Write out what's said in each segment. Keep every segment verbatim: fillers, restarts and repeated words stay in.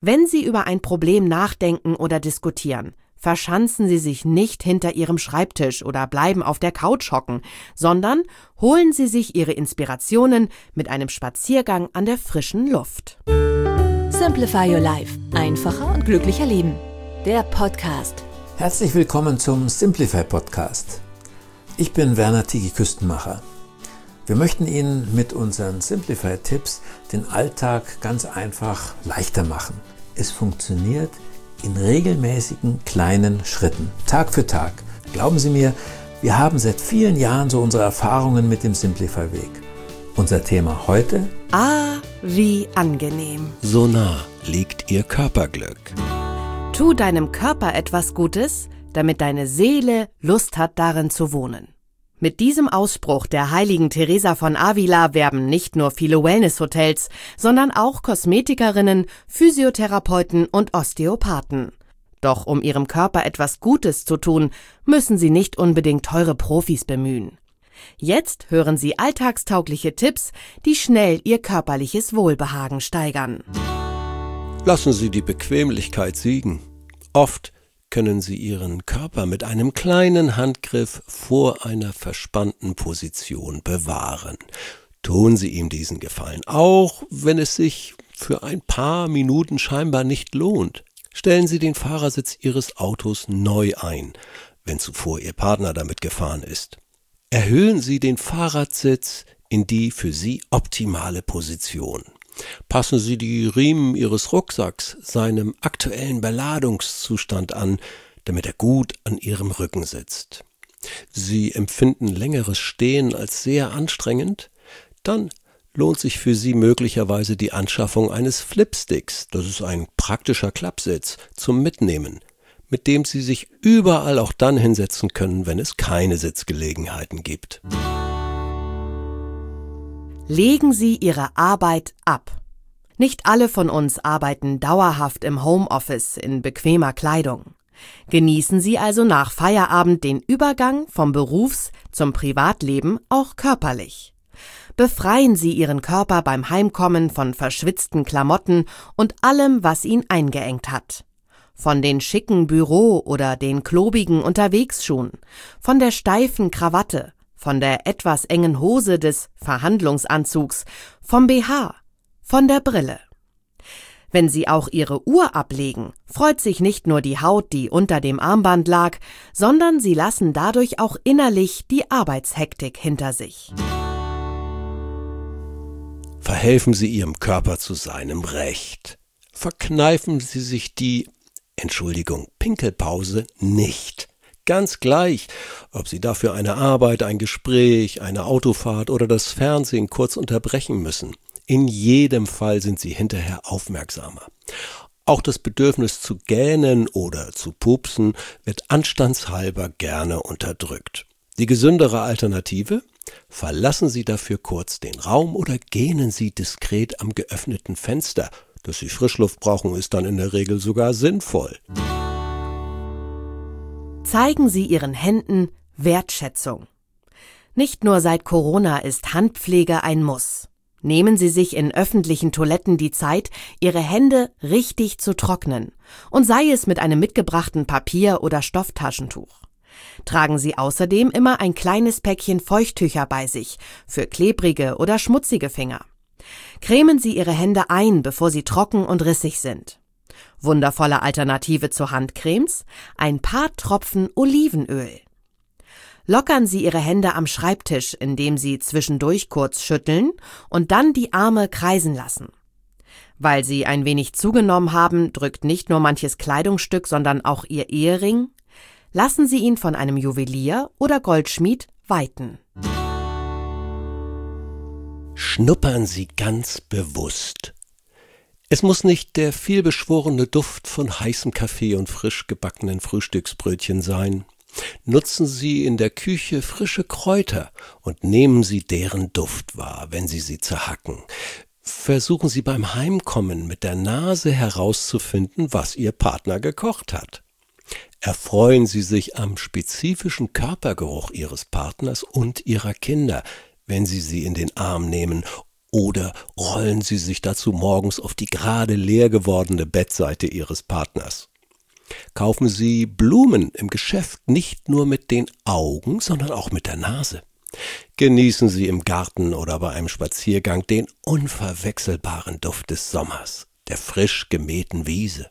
Wenn Sie über ein Problem nachdenken oder diskutieren, verschanzen Sie sich nicht hinter Ihrem Schreibtisch oder bleiben auf der Couch hocken, sondern holen Sie sich Ihre Inspirationen mit einem Spaziergang an der frischen Luft. Simplify Your Life. Einfacher und glücklicher leben. Der Podcast. Herzlich willkommen zum Simplify Podcast. Ich bin Werner Tigi Küstenmacher. Wir möchten Ihnen mit unseren Simplify-Tipps den Alltag ganz einfach leichter machen. Es funktioniert in regelmäßigen kleinen Schritten, Tag für Tag. Glauben Sie mir, wir haben seit vielen Jahren so unsere Erfahrungen mit dem Simplify-Weg. Unser Thema heute? Ah, wie angenehm. So nah liegt Ihr Körperglück. Tu deinem Körper etwas Gutes, damit deine Seele Lust hat, darin zu wohnen. Mit diesem Ausspruch der heiligen Teresa von Avila werben nicht nur viele Wellness-Hotels, sondern auch Kosmetikerinnen, Physiotherapeuten und Osteopathen. Doch um ihrem Körper etwas Gutes zu tun, müssen sie nicht unbedingt teure Profis bemühen. Jetzt hören Sie alltagstaugliche Tipps, die schnell Ihr körperliches Wohlbehagen steigern. Lassen Sie die Bequemlichkeit siegen. Oft können Sie Ihren Körper mit einem kleinen Handgriff vor einer verspannten Position bewahren. Tun Sie ihm diesen Gefallen, auch wenn es sich für ein paar Minuten scheinbar nicht lohnt. Stellen Sie den Fahrersitz Ihres Autos neu ein, wenn zuvor Ihr Partner damit gefahren ist. Erhöhen Sie den Fahrradsitz in die für Sie optimale Position. Passen Sie die Riemen Ihres Rucksacks seinem aktuellen Beladungszustand an, damit er gut an Ihrem Rücken sitzt. Sie empfinden längeres Stehen als sehr anstrengend? Dann lohnt sich für Sie möglicherweise die Anschaffung eines Flipsticks, das ist ein praktischer Klappsitz, zum Mitnehmen, mit dem Sie sich überall auch dann hinsetzen können, wenn es keine Sitzgelegenheiten gibt. Legen Sie Ihre Arbeit ab. Nicht alle von uns arbeiten dauerhaft im Homeoffice in bequemer Kleidung. Genießen Sie also nach Feierabend den Übergang vom Berufs- zum Privatleben auch körperlich. Befreien Sie Ihren Körper beim Heimkommen von verschwitzten Klamotten und allem, was ihn eingeengt hat. Von den schicken Büro- oder den klobigen Unterwegsschuhen, von der steifen Krawatte, von der etwas engen Hose des Verhandlungsanzugs, vom B H, von der Brille. Wenn Sie auch Ihre Uhr ablegen, freut sich nicht nur die Haut, die unter dem Armband lag, sondern Sie lassen dadurch auch innerlich die Arbeitshektik hinter sich. Verhelfen Sie Ihrem Körper zu seinem Recht. Verkneifen Sie sich die, Entschuldigung, Pinkelpause nicht. Ganz gleich, ob Sie dafür eine Arbeit, ein Gespräch, eine Autofahrt oder das Fernsehen kurz unterbrechen müssen. In jedem Fall sind Sie hinterher aufmerksamer. Auch das Bedürfnis zu gähnen oder zu pupsen wird anstandshalber gerne unterdrückt. Die gesündere Alternative? Verlassen Sie dafür kurz den Raum oder gähnen Sie diskret am geöffneten Fenster. Dass Sie Frischluft brauchen, ist dann in der Regel sogar sinnvoll. Zeigen Sie Ihren Händen Wertschätzung. Nicht nur seit Corona ist Handpflege ein Muss. Nehmen Sie sich in öffentlichen Toiletten die Zeit, Ihre Hände richtig zu trocknen, und sei es mit einem mitgebrachten Papier- oder Stofftaschentuch. Tragen Sie außerdem immer ein kleines Päckchen Feuchttücher bei sich für klebrige oder schmutzige Finger. Cremen Sie Ihre Hände ein, bevor sie trocken und rissig sind. Wundervolle Alternative zu Handcremes: ein paar Tropfen Olivenöl. Lockern Sie Ihre Hände am Schreibtisch, indem Sie zwischendurch kurz schütteln und dann die Arme kreisen lassen. Weil Sie ein wenig zugenommen haben, drückt nicht nur manches Kleidungsstück, sondern auch Ihr Ehering. Lassen Sie ihn von einem Juwelier oder Goldschmied weiten. Schnuppern Sie ganz bewusst. Es muss nicht der vielbeschworene Duft von heißem Kaffee und frisch gebackenen Frühstücksbrötchen sein. Nutzen Sie in der Küche frische Kräuter und nehmen Sie deren Duft wahr, wenn Sie sie zerhacken. Versuchen Sie beim Heimkommen mit der Nase herauszufinden, was Ihr Partner gekocht hat. Erfreuen Sie sich am spezifischen Körpergeruch Ihres Partners und Ihrer Kinder, wenn Sie sie in den Arm nehmen oder rollen Sie sich dazu morgens auf die gerade leer gewordene Bettseite Ihres Partners. Kaufen Sie Blumen im Geschäft nicht nur mit den Augen, sondern auch mit der Nase. Genießen Sie im Garten oder bei einem Spaziergang den unverwechselbaren Duft des Sommers, der frisch gemähten Wiese.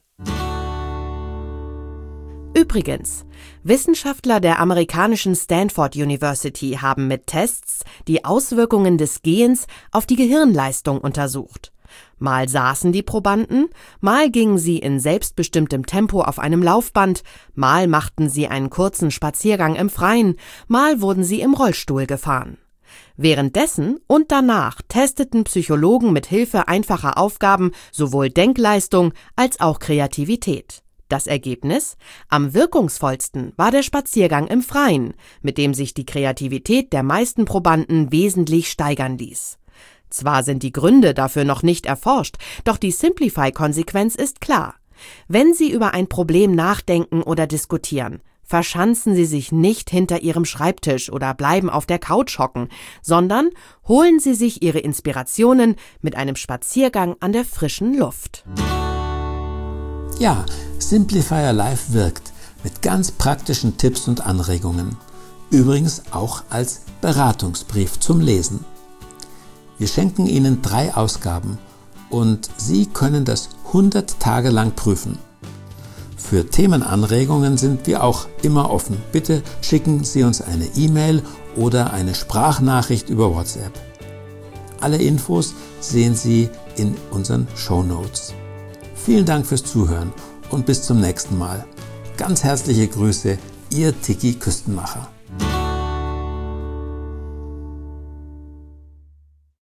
Übrigens, Wissenschaftler der amerikanischen Stanford University haben mit Tests die Auswirkungen des Gehens auf die Gehirnleistung untersucht. Mal saßen die Probanden, mal gingen sie in selbstbestimmtem Tempo auf einem Laufband, mal machten sie einen kurzen Spaziergang im Freien, mal wurden sie im Rollstuhl gefahren. Währenddessen und danach testeten Psychologen mit Hilfe einfacher Aufgaben sowohl Denkleistung als auch Kreativität. Das Ergebnis? Am wirkungsvollsten war der Spaziergang im Freien, mit dem sich die Kreativität der meisten Probanden wesentlich steigern ließ. Zwar sind die Gründe dafür noch nicht erforscht, doch die Simplify-Konsequenz ist klar. Wenn Sie über ein Problem nachdenken oder diskutieren, verschanzen Sie sich nicht hinter Ihrem Schreibtisch oder bleiben auf der Couch hocken, sondern holen Sie sich Ihre Inspirationen mit einem Spaziergang an der frischen Luft. Ja, Simplify Your Life wirkt mit ganz praktischen Tipps und Anregungen. Übrigens auch als Beratungsbrief zum Lesen. Wir schenken Ihnen drei Ausgaben und Sie können das hundert Tage lang prüfen. Für Themenanregungen sind wir auch immer offen. Bitte schicken Sie uns eine E-Mail oder eine Sprachnachricht über WhatsApp. Alle Infos sehen Sie in unseren Shownotes. Vielen Dank fürs Zuhören und bis zum nächsten Mal. Ganz herzliche Grüße, Ihr Tiki Küstenmacher.